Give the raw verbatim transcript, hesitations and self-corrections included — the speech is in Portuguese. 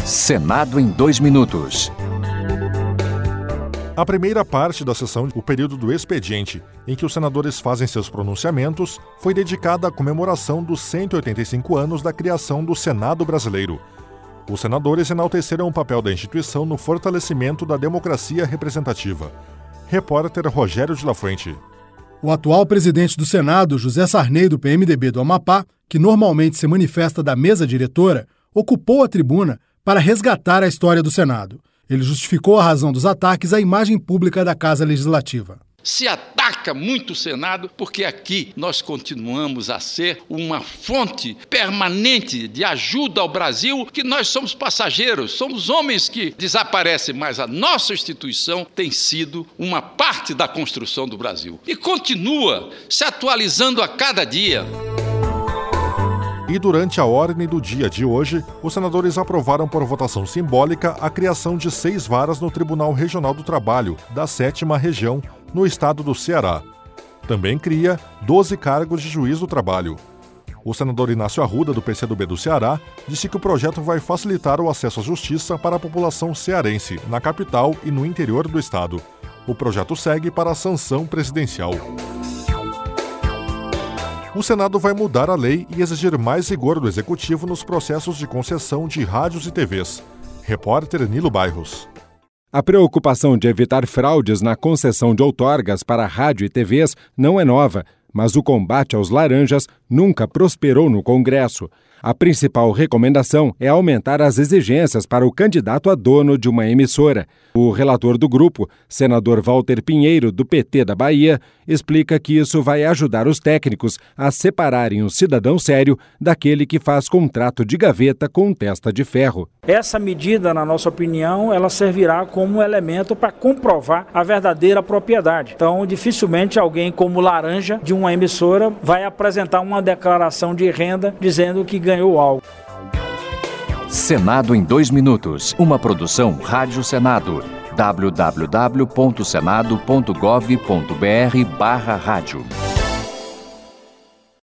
Senado em dois minutos. A primeira parte da sessão, o período do expediente, em que os senadores fazem seus pronunciamentos, foi dedicada à comemoração dos cento e oitenta e cinco anos da criação do Senado brasileiro. Os senadores enalteceram o papel da instituição no fortalecimento da democracia representativa. Repórter Rogério de la Fuente. O atual presidente do Senado, José Sarney, do P M D B do Amapá, que normalmente se manifesta da mesa diretora, ocupou a tribuna para resgatar a história do Senado. Ele justificou a razão dos ataques à imagem pública da Casa Legislativa. Se ataca muito o Senado porque aqui nós continuamos a ser uma fonte permanente de ajuda ao Brasil, que nós somos passageiros, somos homens que desaparecem, mas a nossa instituição tem sido uma parte da construção do Brasil e continua se atualizando a cada dia. E durante a ordem do dia de hoje, os senadores aprovaram por votação simbólica a criação de seis varas no Tribunal Regional do Trabalho, da sétima Região, no estado do Ceará. Também cria doze cargos de juiz do trabalho. O senador Inácio Arruda, do P C do B do Ceará, disse que o projeto vai facilitar o acesso à justiça para a população cearense, na capital e no interior do estado. O projeto segue para a sanção presidencial. O Senado vai mudar a lei e exigir mais rigor do Executivo nos processos de concessão de rádios e T Vs. Repórter Nilo Bairros. A preocupação de evitar fraudes na concessão de outorgas para rádio e T Vs não é nova, mas o combate aos laranjas nunca prosperou no Congresso. A principal recomendação é aumentar as exigências para o candidato a dono de uma emissora. O relator do grupo, senador Walter Pinheiro, do P T da Bahia, explica que isso vai ajudar os técnicos a separarem o cidadão sério daquele que faz contrato de gaveta com testa de ferro. Essa medida, na nossa opinião, ela servirá como elemento para comprovar a verdadeira propriedade. Então, dificilmente alguém como laranja de uma emissora vai apresentar uma declaração de renda dizendo que ganhou algo. Senado em dois minutos. Uma produção Rádio Senado. w w w ponto senado ponto gov ponto b r barra rádio.